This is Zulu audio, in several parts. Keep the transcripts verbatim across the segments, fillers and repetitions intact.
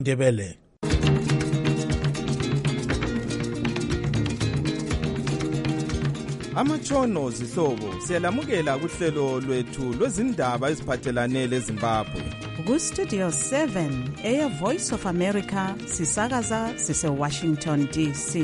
Ndebele. Amatshono zihlobo siyalamukela kuhlelo lwethu lwezindaba eziphathelane leZimbabwe. Ku Studio seven eya Voice of America sisakaza sise Washington D C.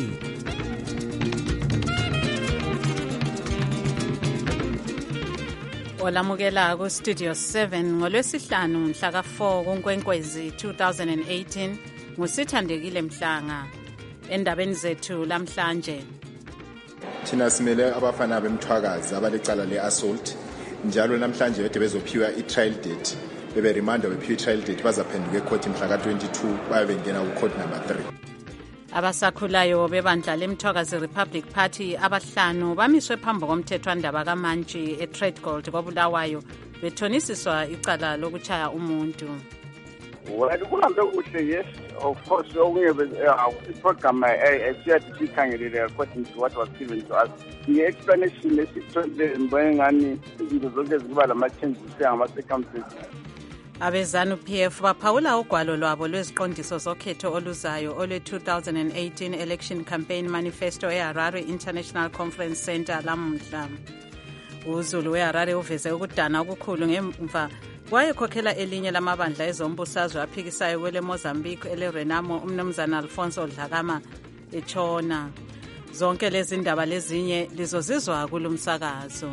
Olamukela ku Studio seven ngolwesihlanu mhla ka four kuNkwenkwezi two thousand eighteen ngusithandekile Mhlanga. Endabeni zethu lamhlanje, thina simele abafana bemthwakazi abalecala le-assault njalo namhlanje bede bezophiwa i-trial date, bebe remanda bephiwa i-trial date, bazaphenduka ecourt mhla ka twenty-two baye bengena ku-court number three. Abasakhulayo bebandla lemthwakazi Republic Party abahlanu bamiswe phambi komthethwandaba kaMantshi eTradegold koBulawayo bethonisiswa icala lokutshaya umuntu. Well, kuhambe kuhle, yes, of course. The program esiyadikhangelele according to what was given to us. The explanation esithole ngani izinto zonke ziba lama-changes angama-circumstances. Abezanu P F baphawula ugwalo lwabo lweziqondiso zokhetho oluzayo olwe two thousand eighteen Election Campaign Manifesto eHarare International Conference Center lamuhla. UZulu weHarare uveze ukudana okukhulu ngemva wayekhokhela elinye lamabandla ezombusazwe aphikisayo kwele Mozambique ele Renamo umnumzana Alfonso Dlakama etshona. Zonke lezi ndaba lezinye lizozizwa kulumsakazo.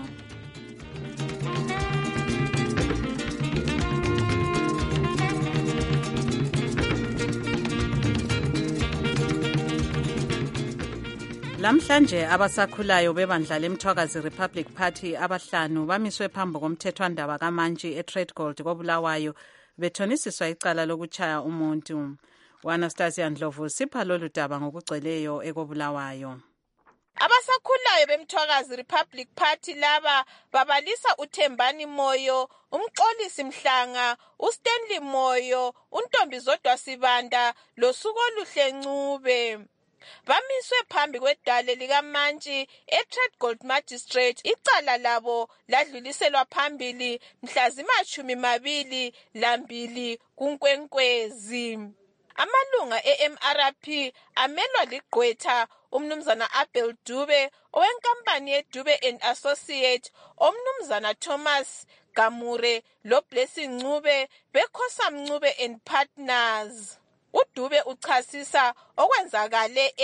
Lamhlanje abasakhulayo bebandla lemthwakazi Republic Party abahlanu bamiswe phambi komthethwandaba kaMantshi eTradegold koBulawayo bethonisiswa icala lokutshaya umuntu. Anastasia Ndlovu sipha lolu daba ngokugcweleyo ekobulawayo. Abasakhulayo bemthwakazi Republic Party laba babalisa uThembani Moyo, uMxolisi Mhlanga, uStanley Moyo, uNtombi Zodwa Sibanda loSuku Oluhle Ncube. Bamiswe phambi kwedale likaMantshi eTradegold Magistrate. Icala labo ladluliselwa phambili mhla zimashumi mabili lambili kuNkwenkwezi. Amalunga e-M R P amelwa ligqwetha umnumzana Abel Dube owenkampani yeDube and Associate, omnumzana Thomas Gamure lo Blessing Ncube beKhosa Mncube and Partners. uDube uchasisa okwenzakale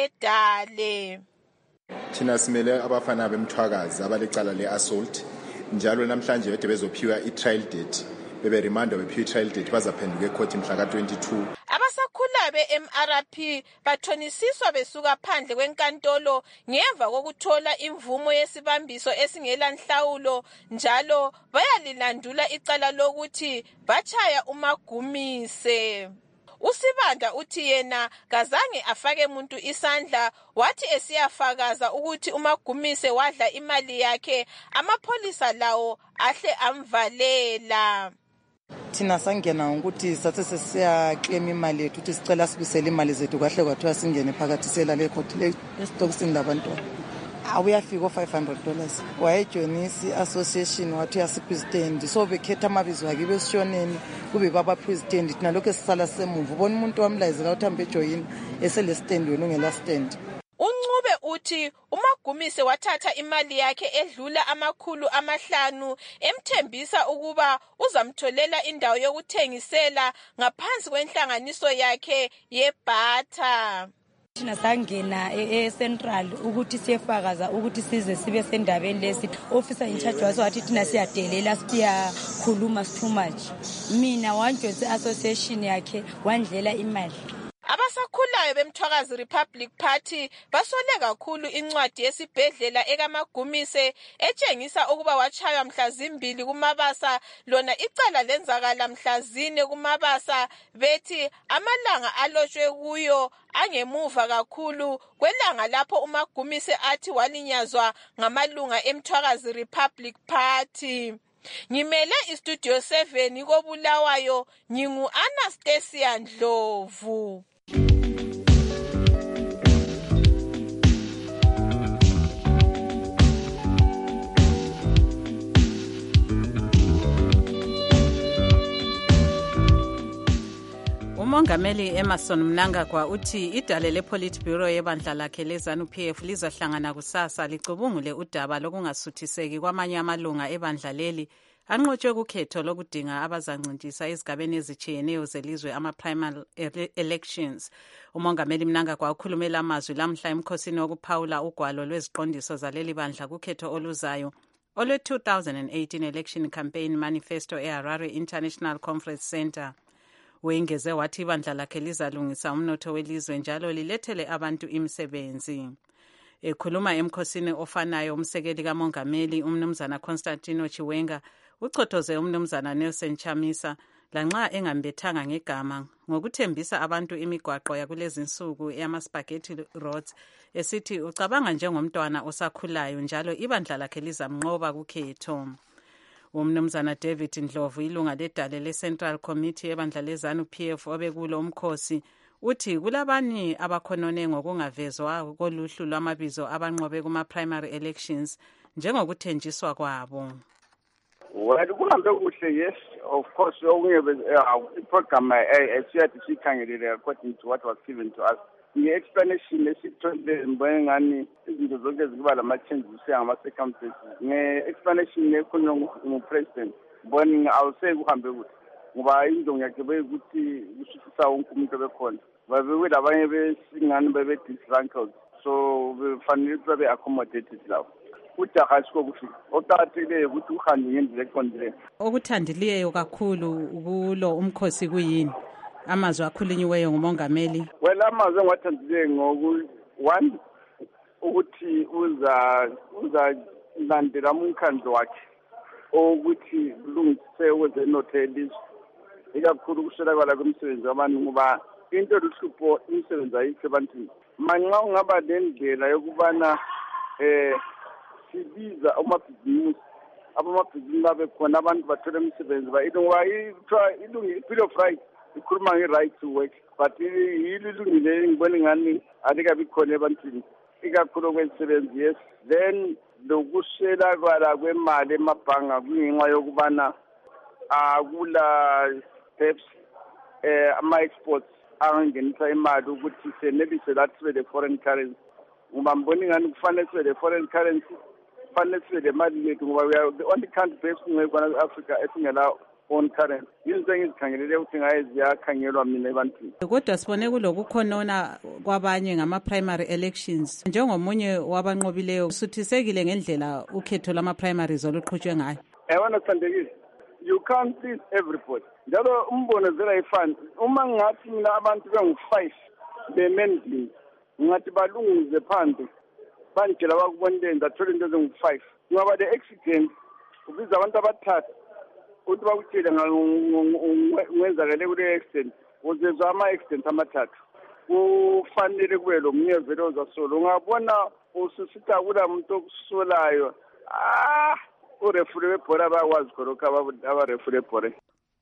edale. Thina simele abafana bemthwakazi abalecala le-assault njalo namhlanje bede bezophiwa i-trial date, bebe remanda bephiwa i-trial date, bazaphenduka ecourt mhla ka twenty-two. Abasakhula be-M R P bathonisiswa besuka phandle kwenkantolo ngemva kokuthola imvumo yesibambiso esingela nhlawulo, njalo bayalilandula icala lokuthi bachaya uMagumise. Usibanda uthi yena kazange afake muntu isandla, wathi esiyafakaza ukuthi uMagumise wadla imali yakhe amapholisa lawo ahle amvalela. Thina sangena ukuthi sathe sesiya claim imali yethu ukuthi sicela sibisele imali zethu kahle kwathiwa singene phakathi sela le court le stokisini labantwana. Awuyafika five hundred dollars. Wayejoinisi association wathi yasipresident, so bekhetha amabizo akhe besishoneni kube baba president. Thina lokho sisala semuva, ubona umuntu wamlayizela ukuthi ambe join esele stand wena ungela stand. uNcube uthi uMagumise wathatha imali yakhe edlula amakhulu amahlanu emthembisa ukuba uzamtholela indawo yokuthengisela ngaphansi kwenhlanganiso yakhe yeBata. Thina sangena e-Central ukuthi siyefakaza ukuthi size sibe sendabeni lesi. Officer in charge waso wathi thina siyadelela siyakhuluma too much. Mina wanjonse association yakhe wandlela imali. Abasakhulayo bemthwakazi Republic Party basole kakhulu incwadi yesibhedlela ekaMagumise etshengisa ukuba wachaywa mhla zimbili kuMabasa, lona icala lenzakala mhla zine kuMabasa, bethi amalanga alotshwe kuyo angemuva kakhulu kwelanga lapho uMagumise athi walinyazwa ngamalunga emthwakazi Republic Party. Ngimele iStudio seven koBulawayo, ngingu Anastasia Ndlovu. Umongameli Emmerson Mnangagwa uthi idale lePolitburo yebandla lakhe leZANU-P F lizohlangana kusasa licubungule udaba lokungasuthiseki kwamanye amalunga ebandla leli anqotshwe kukhetho lokudinga abazancintiswa ezigabeni ezitshiyeneyo zelizwe ama-primary elections. Umongameli Mnangagwa ukhulumela amazwi lamhla emkhosini wokuphawula ugwalo lweziqondiso zaleli bandla kukhetho oluzayo olwe two thousand eighteen Election Campaign Manifesto eHarare International Conference Center. Wengeze wathi ibandla lakhe lizalungisa umnotho welizwe njalo lilethele abantu imisebenzi. Ekhuluma emkhosini ofanayo umsekeli kamongameli umnumzana Constantino Chiwenga uchothoze umnumzana Nelson Chamisa lanxa engambethanga ngegama ngokuthembisa abantu imigwaqo yakulezi insuku yama-spaghetti roads esithi ucabanga njengomntwana osakhulayo njalo ibandla lakhe lizamnqoba kukhetho. Umnumzana David Ndlovu ilunga ledale le-Central Committee ebandla leZANU-P F obekulo umkhosi uthi kulabanye abakhonone ngokungavezwa koluhlu lwamabizo abanqobe kuma-primary elections njengokuthenjiswa kwabo. Well, kuhambe kuhle, yes, of course. I-program siyathi sikhangelele according to what was given to us. Nge-explanation esithole ngibone ngani izinto zonke ziba lama-changes ngama-circumstances. Nge-explanation ekhulunywa ngupresident ngibone awuse kuhambe kuhle ngoba into ngiyakhe beyikuthi kushisisa wonke umuntu obekhona babe labanye besingani bebe-disgruntled, so befanele ukuthi babe-accommodated lapho. Ujahasko kuthi oqathile ukuthi uhambe ngendlela eqondileyo. Okuthandileyo kakhulu kulo umkhosi kuyini? Amazwi akhulunyiweyo ngumongameli. Well, amazwi engiwathandileyo ngoku one ukuthi uza uza landela umkhandlo wakhe ukuthi kulungise kwezenotho elizwe ikakhulu ukuswelakala kwemisebenzi yabantu ngoba into luhlupho imisebenzi ayikho ebantwini. Manxa ungaba lendlela yokubana eh sibiza amabhizinisi abamabhizinisi babe khona abantu bathole imisebenzi ngoba ilungile i-Bill of Rights ikhuluma nge-right to work but ilungile ngibona ngani alikabi khona ebantwini ikakhulu kwemisebenzi. Yes, then lokuswelakala kwemali emabhanga kungenxa yokubana akula steps eh ama-exports angenisa imali ukuthi senelise lathi sibe le-foreign currency ngoba mbona ngani kufanele sibe le-foreign currency kufanele sibe le mali yethu ngoba we are the only country based ngekwana Africa esingela own currency. Izinto engizikhangelele ukuthi ngaye ziyakhangelwa mina ebantwini. Kodwa sibone kulokukhonona kwabanye ngama-primary elections. Njengomunye wabanqobileyo usuthisekile ngendlela ukhetho lama-primaries oluqhutshwe ngayo. Yabona Thandekile, you can't please everybody. Njalo umbono zela ifani. Uma ngathi mina abantu bengu-five bemendlini ngathi balunguze phandle banjela bakubonile athole into ezingu-five ngoba the accident ubiza abantu abathathu ukuthi bakutshele ngwenzakele kule accident uzezwa ama-accident amathathu kufanele kube lo mnye vele ozasolo ungabona ususita kula muntu okusolayo ah urefule webhora bayakwazi khonokho abarefule ebhora.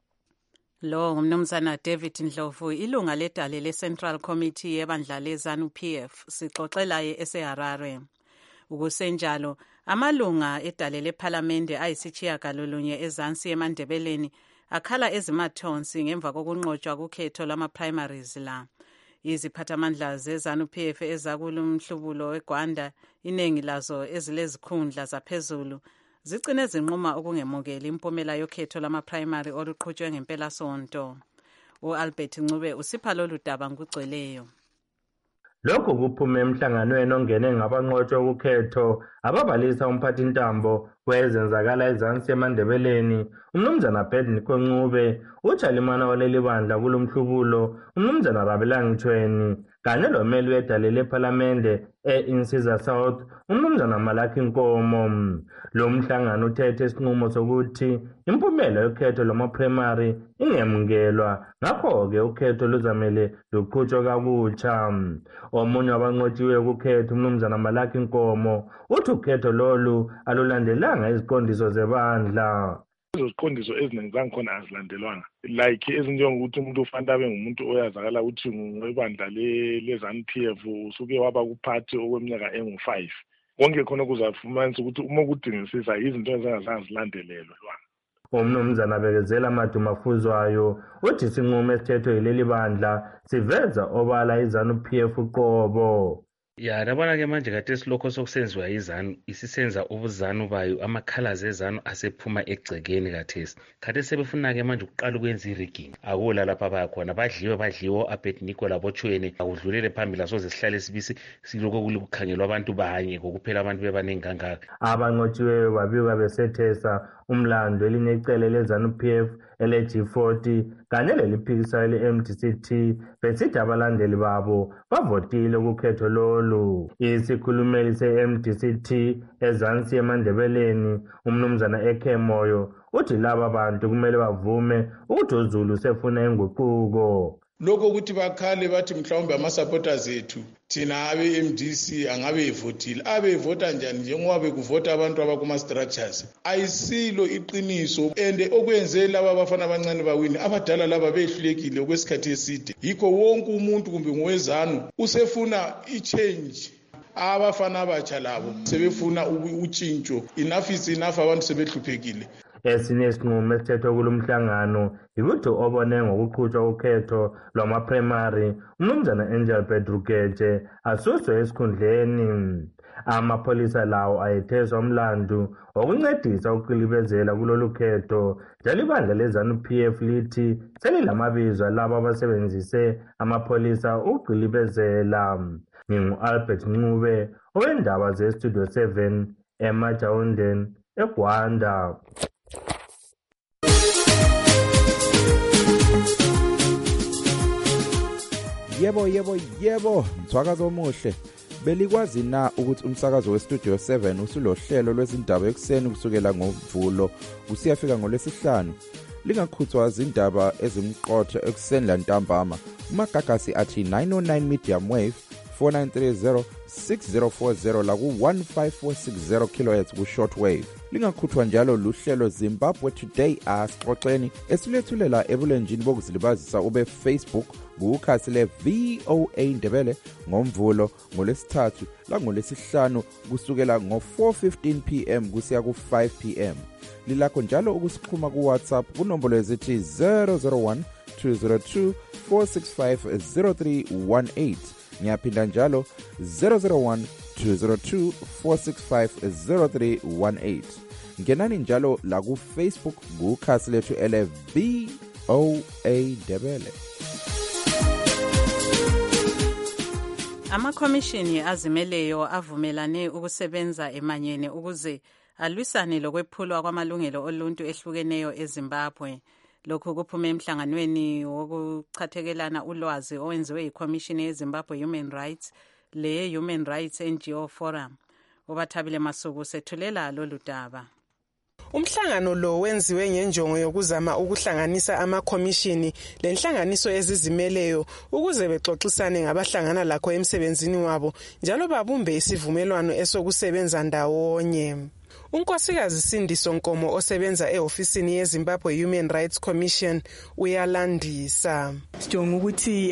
Lo ngumnumzana David Ndlovu ilunga ledale le-Central Committee yebandla leZANU-P F sixoxelaye eseHarare. Ukusenjalo amalunga edale lephalamende ayisitshiyagalolunye ezansi eMandebeleni akhala ezimathonsi ngemva kokunqotshwa kukhetho lama-primaries la. Iziphathamandla zeZANU-P F ezakulumhlubulo weGwanda iningi lazo ezilezikhundla zaphezulu zigcine zinquma ukungemukeli impumela yokhetho lama-primary oluqhutshwe ngempela sonto. U-Albert Ncube usipha lolu daba ngokugcweleyo. Lokhu kuphume emhlanganweni ongene ngabanqotshwe ukhetho ababalisa umphathintambo wezenzakala ezansi eMandebeleni umnumzana Bednicko Ncube, uJalimana waleli bandla kulomhlubulo umnumzana Rabelangithweni kanye lomeli wedale lephalamende e-Insiza South umnumzana Malaki Nkomo. Lo mhlangano uthethe isinqumo sokuthi impumela yokhetho lama-primary ingemukelwa ngakho-ke ukhetho luzamele luqhutshwe kabutsha. Omunye wabanqotshiwe kukhetho umnumzana Malaki Nkomo uthi ukhetho lolu alulandelanga iziqondiso zebandla. Iziqondiso eziningi zangikhona azilandelwanga like ezinjengokuthi umuntu ufanele abe ngumuntu oyazakala ukuthi ngwebandla leZANU-P F usuke waba kuphathi okweminyaka engu-five. Konke khona kuzafumanisa ukuthi uma kudingisisa izinto ezingazange zilandelelwe. Umnumzana Bekezela Madumafuzwayo uthi isinqumo esithethwe yileli bandla siveza obala iZANU-P F uqobo. Ya labona ke manje kade silokho sokusenziwa iZANU isisenza ubuzanu bayo amakhalazi eZANU asephuma egcekeni kathesi kade sebefuna ke manje ukuqala ukwenza irigging akula lapha bayakhona badliwe badliwe Abednego labochweni akudlulele phambili asoze sihlale sibisi siloko kulukukhangelwa abantu bahanye kokuphela abantu bebaningi kangaka. Abanqotshiweyo babikwa besethesa umlando elinye icele leZANU-P F ele-G forty kanye leliphikisayo le-M D C T besithi abalandeli babo bavotile kukhetho lolu. Isikhulumeli se-M D C T ezansi eMandebeleni umnumzana Eke Moyo uthi laba bantu kumele bavume ukuthi uZulu sefuna inguquko. Lokho ukuthi bakhale bathi mhlawumbe ama-supporters ethu thina abe-M D C angabe evotile abe evota njani njengoba bekuvota abantu abakuma-structures ayisilo iqiniso and okwenze laba abafana abancane bawini abadala laba behlulekile okwesikhathi eside yikho wonke umuntu kumbe ngowezanu usefuna i-change. Abafana abatsha labo sebefuna utshintsho, enough is enough, abantu sebehluphekile. Esinye isinqumo esithethwe kulo mhlangano yikuthi obone ngokuqhutshwa ukhetho lwama-primary umnumzana Angel Bedrugeje asuswe esikhundleni. Amapholisa lawo ayetheswa umlandu wokuncedisa ukuqilibezela kulolu khetho njalo ibandla leZANU-P F lithi selilamabizo alabo abasebenzise amapholisa ukuqilibezela. Ngingu-Albert Ncube owendaba ze-Studio seven eMajawundeni eGwanda. Yebo yebo yebo mthwakazo omuhle. Belikwazi na ukuthi umsakazo weStudio seven usulohlelo lwezindaba ekuseni kusukela ngoMvulo usiyafika ngolwesihlanu. Lingakhuthwa izindaba ezimqotho ekuseni lantambama. Umagagasi athi nine oh nine medium wave four nine three zero six zero four zero la ku one five four six zero kilohertz ku shortwave. Lingakhuthwa njalo luhlelo Zimbabwe Today asixoxeni esilethulela ebulenjini bokuzilibazisa ube Facebook kukhasi le V O A Ndebele ngoMvulo ngolesithathu la ngolesihlanu kusukela ngo four fifteen p m kusiya ku five p m. Lilakho njalo ukusixhuma ku WhatsApp kunombolo ezithi zero zero one two zero two four six five zero three one eight. Ngiyaphinda njalo zero zero one two zero two four six five zero three one eight. Ngenani njalo la ku Facebook kukhasi lethu ele V O A Ndebele. Amakhomishini azimeleyo avumelane ukusebenza emanyene ukuze alwisane lokwephulwa kwamalungelo oluntu ehlukeneyo eZimbabwe. Lokhu kuphume emhlanganweni wokuchathekelana ulwazi owenziwe yiKhomishini yeZimbabwe Human Rights le Human Rights N G O Forum. Ubathabile Masuku sethulela lolu daba. Umhlangano lo wenziwe ngenjongo yokuzama ukuhlanganisa amakhomishini lenhlanganiso ezizimeleyo ukuze bexoxisane ngabahlangana lakho emsebenzini wabo njalo babumbe isivumelwano esokusebenza ndawonye. Unkosikazi Sindiso Nkomo osebenza ehofisini yeZimbabwe Human Rights Commission uyalandisa. Sijonga ukuthi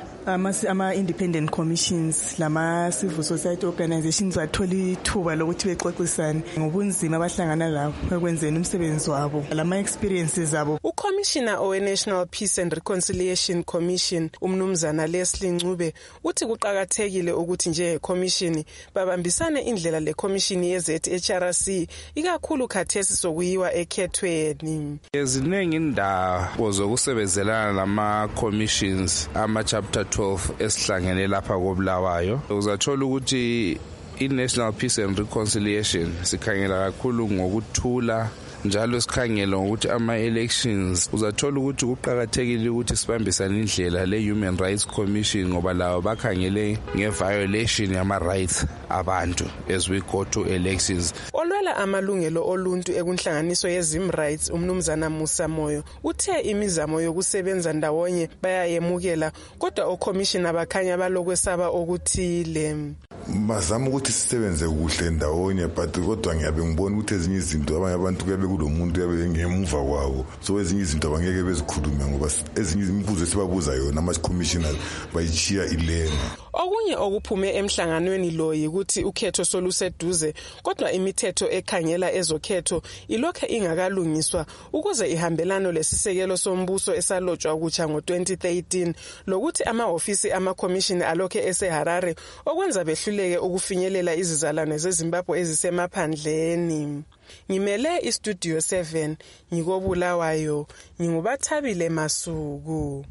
ama independent commissions lama civil society organizations bathola ithuba lokuthi bexoxisane ngobunzima abahlangana lapho ekwenzeni umsebenzi wabo lama experiences zabo. uCommissioner owe National Peace and Reconciliation Commission umnumzana Leslie Ncube uthi kuqakathekile ukuthi nje commission babambisane indlela le commission ye Z H R C ikakhulu khathesi sokuyiwa ekhethweni. Eziningi indawo zokusebenzelana lama commissions ama chapter twelve esihlangene lapha koBulawayo uzathola ukuthi iNational Peace and Reconciliation sikhangela kakhulu ngokuthula njalo sikhangela ukuthi ama-elections uzathola ukuthi kuqakathekile ukuthi sibambisane indlela le-Human Rights Commission ngoba lawo bakhangele nge-violation yama-rights abantu as we go to elections. Olwela amalungelo oluntu ekunhlanganiso ye-Zim Rights umnumzana Musa Moyo uthe imizamo yokusebenza ndawonye bayayemukela kodwa oCommissioner bakhanya balokwesaba okuthile. Bazama ukuthi sisebenze kuhle ndawonye but kodwa ngiyabe ngibona ukuthi ezinye izinto abanye abantu kuyabe kulomuntu yabe ngemuva kwabo so ezinye izinto abangeke bezikhulume ngoba ezinye imibuzo esibabuza yona ama commissioners bayichiya ilena. Okunye okuphume emhlanganweni lo yikuthi ukhetho soluseduze kodwa imithetho ekhangela ezokhetho ilokho ingakalungiswa ukuze ihambelano lesisekelo sombuso esalotshwa kutsha ngo twenty thirteen lokuthi amahofisi ama-commission alokho eseHarare okwenza behluleke ukufinyelela izizalwane zeZimbabwe ezisemaphandleni. Ngimele iStudio seven ngikobulawayo ngingubathabile Masuku.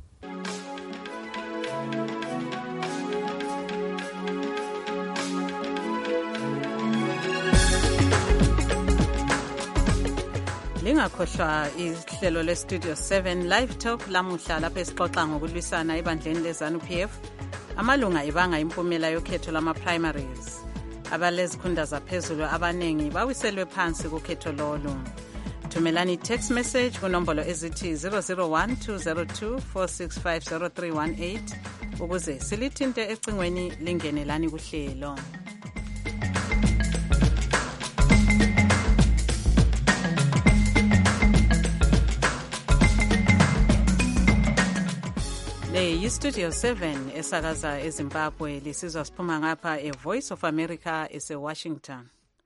Lingakhohlwa ihlelo leStudio seven Live Talk lamuhla lapho esixoxa ngokulwisana ebandleni leZANU-P F amalunga ibanga impumela yokhetho lama-primaries. Abalezikhunda zaphezulu abanengi bawiselwe phansi kukhetho lolu. Thumelani text message kunombolo ezithi zero zero one two zero two four six five zero three one eight ukuze silithinte ecingweni lingenelani kuhlelo. Le yiStudio seven esakaza eZimbabwe lisizwa siphuma ngapha eVoice of America eseWashington.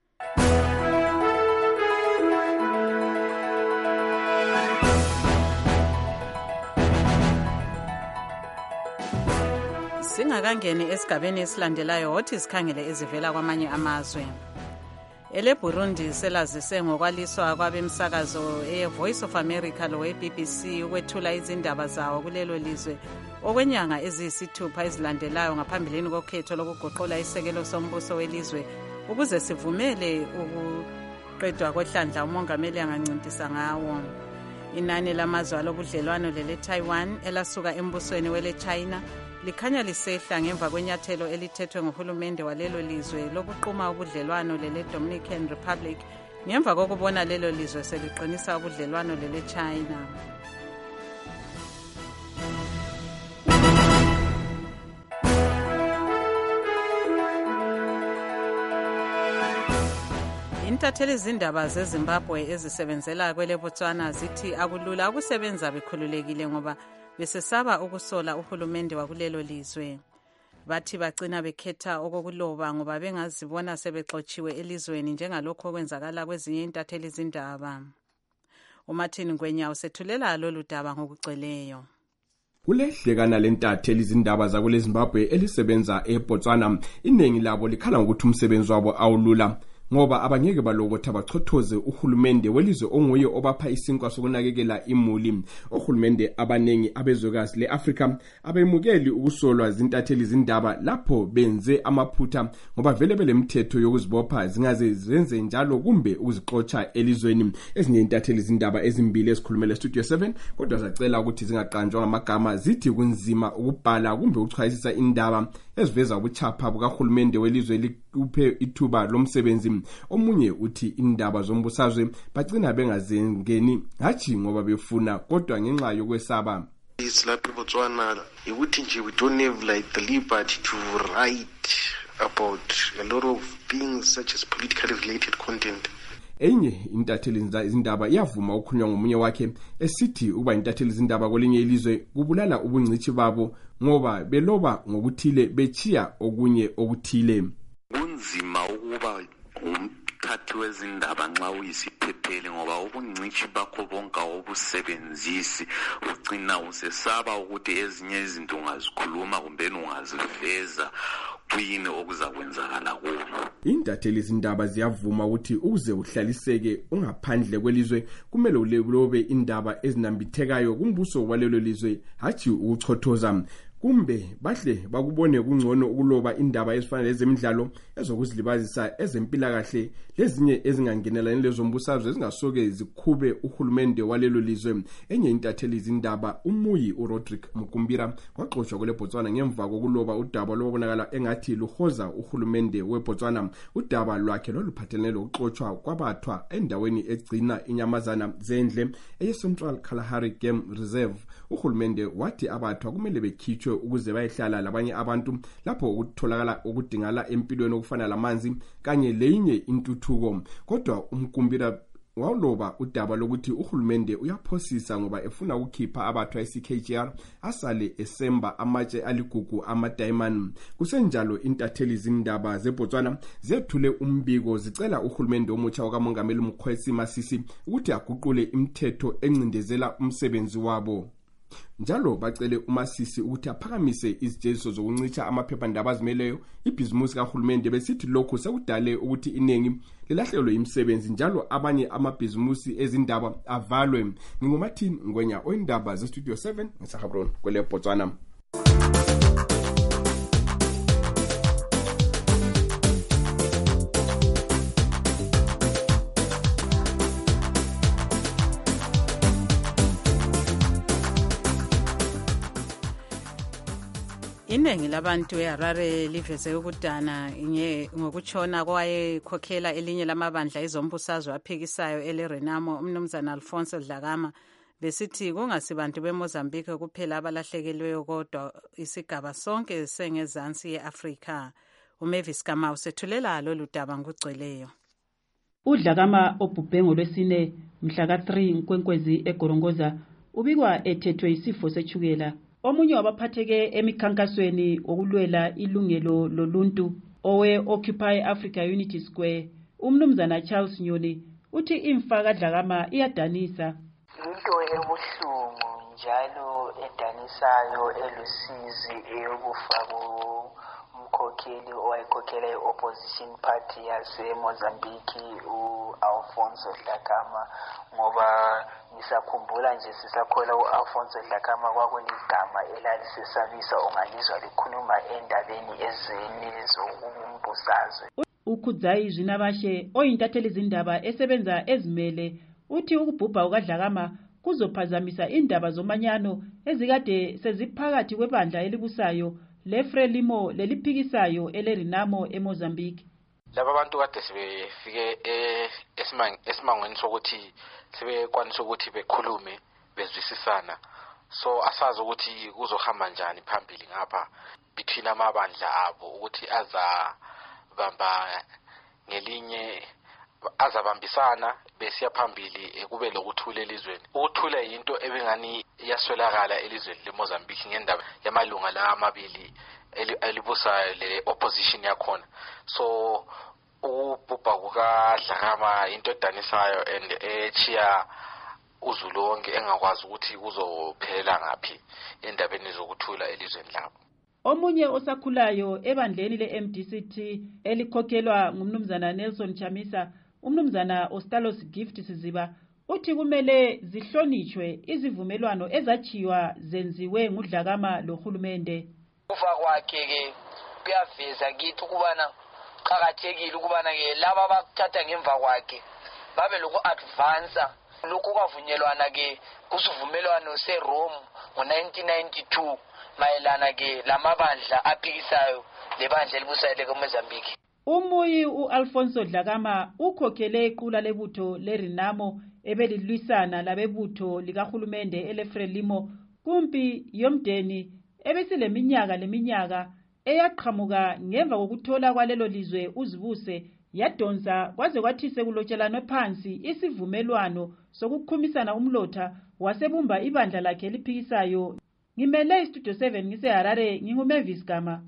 Singakangeni esigabeni esilandelayo wothi sikhangele ezivela kwamanye amazwe. Ele Burundi selazise ngokwaliswa kwabemsakazo eVoice of America lo weB B C ukwethula izindaba zawo kulelo lizwe okwenyanga eziyisithupha ezilandelayo ngaphambilini kokhetho lokugoqola isekelo sombuso welizwe ukuze sivumele ukuqedwa kohlandla umongameli angancintisa ngawo. Inani lamazwe alobudlelwano lele Taiwan elasuka embusweni wele China likhanya lisehla ngemva kwenyathelo elithethwe ngohulumende walelo lizwe lokuquma ubudlelwano lele Dominican Republic ngemva kokubona lelo lizwe seliqinisa ubudlelwano lele China. Intatheli izindaba zeZimbabwe ezisebenzela kwele Botswana zithi akulula ukusebenza bekhululekile ngoba besesaba ukusola uhulumende wakulelo lizwe. Bathi bagcina bekhetha okokuloba ngoba bengazibona sebexotshiwe elizweni njengalokho okwenzakala kwezinye intatheli izindaba. uMartin Ngwenya usethulela lolu daba ngokugcweleyo. Kulehlekana lentatheli izindaba zakule Zimbabwe elisebenza eBotswana iningi labo likhala ngokuthi umsebenzi wabo awulula ngoba abangeke balokotha bachothoze uhulumende welizwe onguye obapha isinkwa sokunakekela imuli. Ohulumende abanengi abezwekazi leAfrika abemukeli ukusolwa zintatheli izindaba lapho benze amaphutha ngoba vele belemthetho yokuzibopha zingaze zenze njalo kumbe ukuzixotsha elizweni. Ezinye intatheli izindaba ezimbili esikhulumele Studio seven kodwa zacela ukuthi zingaqanjwa ngamagama zithi kunzima ukubhala kumbe ukuchwayisisa indaba eziveza ubuchapha bukahulumende welizwe likuphe ithuba lomsebenzi. Omunye uthi indaba zombusazwe bagcina bengazengeni hathi ngoba befuna kodwa ngenxa yokwesaba. Isilaphi Botswana ukuthi nje we don't have like the liberty to write about a lot of things such as politically related content. Enye intatheli izindaba iyavuma ukukhulunywa ngomunye wakhe esithi ukuba intatheli izindaba kwelinye ilizwe kubulala ubungcithi babo ngoba beloba ngokuthile bechiya okunye okuthile. Kunzima ukuba umthathi wezindaba nxa uyisiphepheli ngoba ubungcithi bakho bonke obusebenzisi ugcina usesaba ukuthi ezinye izinto ungazikhuluma kumbe ungaziveza kuyini okuzakwenzakala kulo. Intatheli izindaba ziyavuma ukuthi ukuze uhlaliseke ungaphandle kwelizwe kumele ulobe indaba ezinambithekayo kumbuso walelo lizwe hathi ukuchothoza. Kumbe bahle bakubone kungcono ukuloba indaba ezifana lezemidlalo ezokuzilibazisa ezempilakahle lezinye ezingangenela lezo mbusazwe ezingasoke zikhube uhulumende walelo lizwe. Enye intatheli izindaba uMuyi uRodrick Mukumbira kwaxoshwa kule Botswana ngemva kokuloba udaba lokubonakala engathi luhoza uhulumende weBotswana. Udaba lwakhe loluphathelene lokuxoshwa kwabathwa endaweni egcina inyamazana zendle eCentral Kalahari Game Reserve. Uhulumende wathi abathwa kumele bekhitshwe ukuze bayehlala labanye abantu lapho ukutholakala ukudingala empilweni okufana lamanzi kanye leyinye intuthuko. Kodwa umkumbira wawuloba udaba lokuthi uhulumende uyaphosisa ngoba efuna ukukhipha abathwa i-C K G R asale esemba amatshe aligugu ama-diamond. Kusenjalo intatheli zindaba zeBotswana zethule umbiko zicela uhulumende omutsha wakamongameli Mkhwesi Masisi ukuthi aguqule imithetho encindezela umsebenzi wabo. Njalo bacele uMasisi ukuthi aphakamise izijeziso zokuncicha amaphephandaba azimeleyo ibhizimusi kahulumende besithi lokho sekudale ukuthi iningi lilahlelwe imisebenzi njalo abanye amabhizimusi ezindaba avalwe. Ngingumathini Ngwenya oyindaba zeStudio seven ngeSahabron kwele Botswana. Iningi labantu eHarare liveze ukudana ngokutshona kwayekhokhela elinye lamabandla ezombusazwe aphikisayo eleRenamo umnumzana Alfonso Dlakama besithi kungasibantu beMozambique kuphela abalahlekelweyo kodwa isigaba sonke sengezansi yeAfrika. uMavis Kamau sethulela lolu daba ngugcweleyo. uDlakama obhubhe ngolwesine mhla ka three Nkwenkwezi eGorongoza ubikwa ethethwe isifo sechukela. Omunye wabaphatheke emikhankasweni okulwela ilungelo loluntu owe Occupy Africa Unity Square umnumzana Charles Nyoni uthi imfa kaDlakama iyadanisa. Into ebuhlungu njalo edanisayo elusizi eyokufa umkhokheli owayekhokhela i-opposition party yaseMozambique u-Alfonso Dlakama ngoba ngisakhumbula nje sisakhola u-Alfonso Dlakama kwakuligama elalisesabisa ongalizwa likhuluma endabeni ezeni zokumbusazwe. uKhudzayi Zinabashe oyintatheli zindaba esebenza ezimele uthi ukubhubha kukaDlakama kuzophazamisa indaba zomanyano ezikade seziphakathi kwebandla elibusayo leFrelimo leliphikisayo eleRenamo eMozambique. Laba bantu kade sebefike esimangweni sokuthi sebekwanisa ukuthi bekhulume bezwisisana, so asazi ukuthi kuzohamba njani phambili ngapha between amabandla abo ukuthi azabamba ngelinye azabambisana besiya phambili kube lokuthula elizweni. Ukuthula into ebengani yaswelakala elizweni leMozambique ngendaba yamalunga la amabili elibusayo le opposition yakhona. So ubhubha kukaDlakama into edanisayo and echiya uZulu wonke engakwazi ukuthi kuzophelela ngaphi endabeni zokuthula elizweni labo. Omunye osakhulayo ebandleni le-M D C T elikhokhelwa ngumnumzana Nelson Chamisa umnumzana Ostalos Gift Siziba uthi kumele zihlonishwe izivumelwano ezachiwa zenziwe nguDlakama lohulumende. Kufa kwakhe ke kuyaveza kithi ukubana qhakathekile ukubana ke laba abakuthatha ngemva kwakhe babe lokho advance lokho kwavunyelwana ke kusivumelwano seRome ngo nineteen ninety-two mayelana ke lamabandla aphikisayo lebandla elibusayo leMozambique. Umuyi uAlfonso Dlakama ukhokhele iqula lebutho leRenamo ebelilwisana labebutho likahulumende eleFrelimo kumpi yomdeni ebesileminyaka leminyaka eyaqhamuka ngemva kokuthola kwalelo lizwe uzibuse yadonsa kwaze kwathi sekulotshelana phansi isivumelwano sokukhumisana umlotha wasebumba ibandla lakhe eliphikisayo. Ngimele iStudio seven ngiseHarare nginguMavis Gama.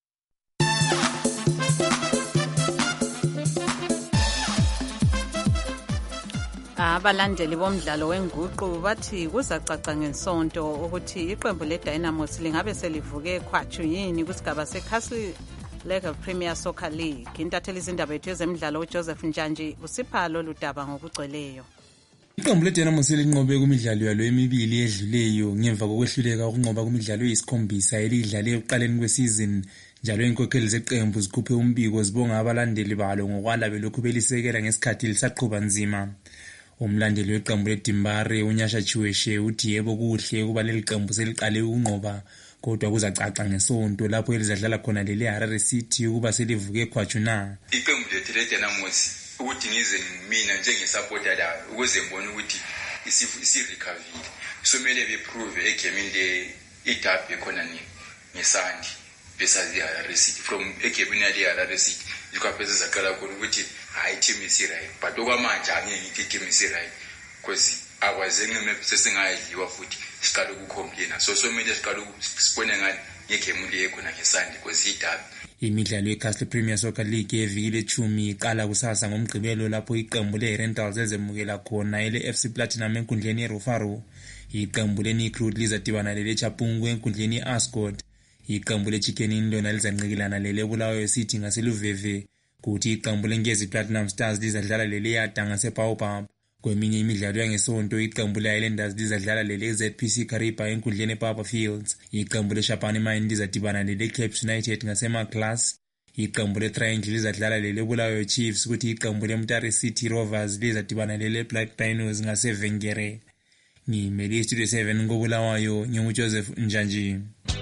Abalandeli bomdlalo wenguqu bathi kuzacaca ngesonto ukuthi iqembu leDynamos lingabe selivuke khwatshu yini kusigaba seCastle League Premier Soccer League. Intatheli izindaba yethu yezemidlalo uJoseph Njanji usipha lolu daba ngokugcweleyo. Iqembu leDynamos linqobe kumidlalo yalo emibili edluleyo ngemva kokwehluleka ukunqoba kumidlalo eyisikhombisa elidlale ekuqaleni kwesizini. Njalo inkokheli zeqembu zikhuphe umbiko zibonga abalandeli balo ngokwala belokhu belisekela ngesikhathi lisaqhuba nzima. Umlandeli weqembu leDimbare uNyasha Chiweshe uthi yebo kuhle ukuba leli qembu seliqale ukunqoba kodwa kuzacaca ngesonto lapho elizadlala khona leli Harare City ukuba selivuke khwatshu na. Iqembu lethu leDynamos ukuthi ngize mina njengesupporter layo ukuze ngibone ukuthi isi-recovery somele beprove egamini le idabi khona ni ngesandi besides Harare City from egamini le Harare City ikhaphe zaqala khona ukuthi hayi team isiright but okwamanje angeke ngithi team isiright because akwazenge sesingayidliwa futhi siqala ukukhompina so somele siqala sibone ngani ngegame le khona ngeSunday because idabi. Imidlalo yeCastle Premier Soccer League eviki lechumi iqala kusasa ngomgqibelo lapho iqembu leRentals ezemukela khona ele-F C Platinum enkundleni yeRufaro. Iqembu leNikrut lizadibana leleChapungu enkundleni yeAscot. Iqembu leChicken lona lizanqikilana leleBulawayo City ngaseluveve kuthi iqembu leNgezi Platinum Stars lizadlala leleYada ngaseBaobab. Kweminye imidlalo yangesonto iqembu le-Highlanders lizadlala lele-Z P C Kariba enkundleni ePapa Fields. Iqembu leShabane Mine lizadibana lele-Cape United ngaseMaclass. Iqembu le-Triangle lizadlala lele-Bulawayo Chiefs kuthi iqembu le-Mutare City Rovers lizadibana lele-Black Rhinos ngaseVengere. Ngimele iStudio seven ngobulawayo nginguJoseph Njanji.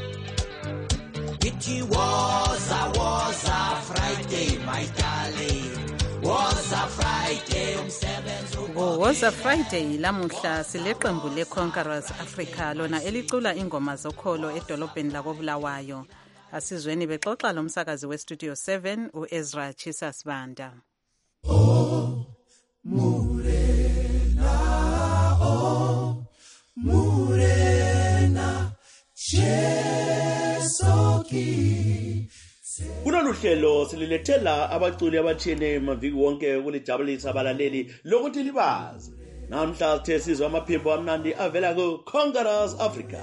It was a was a Friday my darling. Was a Friday umsebenzi Oh, was a Friday lamuhla sileqembu leConquerors Africa lona elicula ingoma zokholo edolobheni lakobulawayo. Asizweni bexoxa lomsakazi weStudio seven uEzra Chisas Banda. Oh Murena oh Murena Chesoki. Kulolu hlelo sililethela abaculi abathile maviki wonke ukulijabulisa abalaleli lokuthi libazi. Namhla sithe sizwa amaphimbo amnandi avela ku-Conquerors Africa.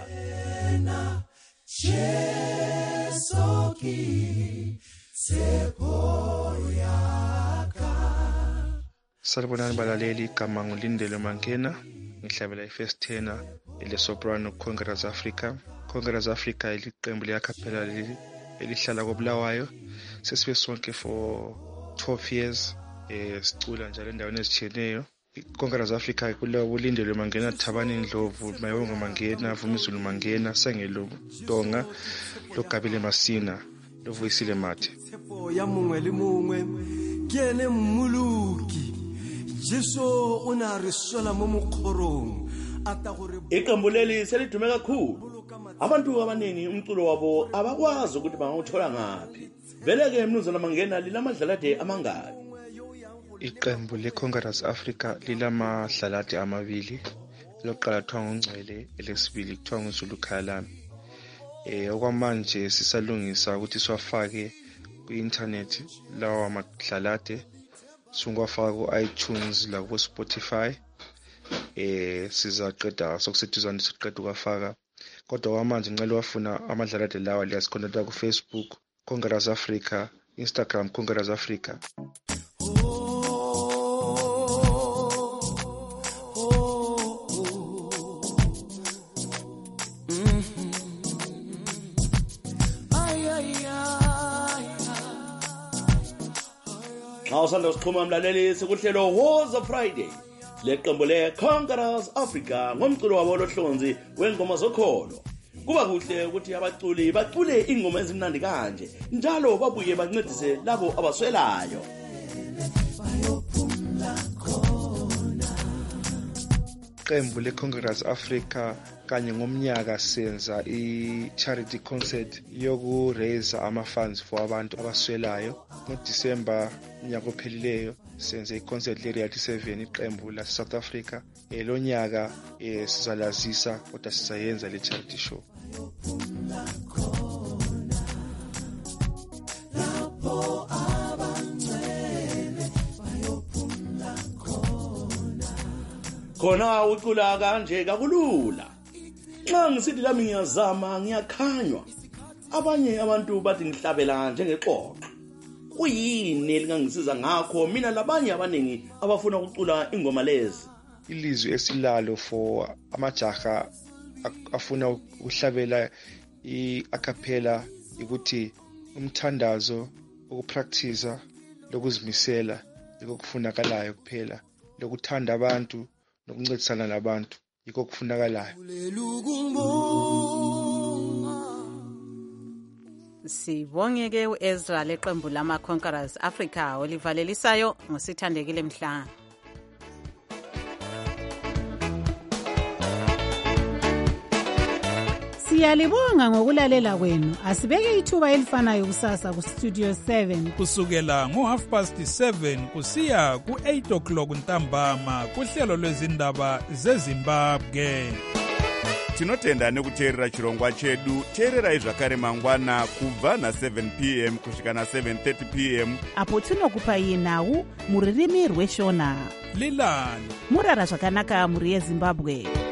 Salibonani balaleli, igama ngulindele Mangena, ngihlabela i-first tenor ile soprano Conquerors Africa. Conquerors Africa iliqembu le-acapella leli elihlala koBulawayo. Sesibe sonke for twelve years eh sicula njalo endaweni ezitshiyeneyo. Conquerors Africa kulewo ulindele Mangena, Thabani Ndlovu, Mayongo Mangena, Vumizulu Mangena, Sengelo Donga, loGabile Masina, loVuyisile Mathe. Ya mongwe le mongwe ke ene mmuluki Jesu una re sola mo mokgorong ata gore iqembu leli selidume kakhulu. Abantu abaningi umculo wabo abakwazi ukuthi bangawuthola ngaphi. Vele ke mnumzana Mangena lilamadlalade amangaki? Iqembu leConquerors Africa lilamadlalade amabili. Lokuqala kuthiwa nguNgcwele, elesibili kuthiwa nguZulu Khaya Lami. Eh okwamanje sisalungisa ukuthi siwafake ku-internet lawa madlalade. Sungwafaka ku-iTunes la ku Spotify. Eh sizaqeda sokuseduzane siqeda ukufaka. Kodwa kwamanje ngicela wafuna amadlalade lawa liyasikhonekta ku Facebook Conquerors Africa, Instagram Conquerors Africa. Xa usanda usixhuma mlaleli sekuhlelo Was a Friday. Leqembu leConquerors Africa ngomculo wabo lohlonzi wengoma zokholo. Kuba kuhle ukuthi abaculi bacule ingoma ezimnandi kanje njalo babuye bancedise labo abaswelayo. Iqembu leConquerors Africa kanye ngomnyaka senza i-charity concert yoku raise ama funds for abantu abaswelayo. NgoDisemba unyaka ophelileyo senze i-concert le-Reality seven iqembu la South Africa. Eh lo nyaka eh sizalazisa kodwa sizayenza le charity show. Khona ucula kanje kakulula. Xa ngisithi lami ngiyazama ngiyakhanywa. Abanye abantu bathi ngihlabela njengexoxo. Kuyini elingangisiza ngakho mina labanye abaningi abafuna ukucula ingoma lezi? Ilizwi esilalo for amajaha afuna ukuhlabela i-acapella ukuthi umthandazo, ukupractice, lokuzimisela lokufunakalayo kuphela, lokuthanda abantu nokuncedisana nabantu yikho kufunakalayo. Sibongeke uEzra leqembu lama Conquerors Africa olivalelisayo ngosithandekile Mhlanga. Siyalibonga ngokulalela kwenu. Asibeke ithuba elifanayo kusasa ku Studio seven kusukela ngo half past seven kusiya ku eight o'clock ntambama kuhlelo lwezindaba zeZimbabwe. Tinotenda nekuteerera chirongwa chedu. Teererai zvakare mangwana kubva na seven p m kusvika na seven thirty p m apo tinokupai nhau muririmi rweshona. Lilani murara zvakanaka muri yeZimbabwe.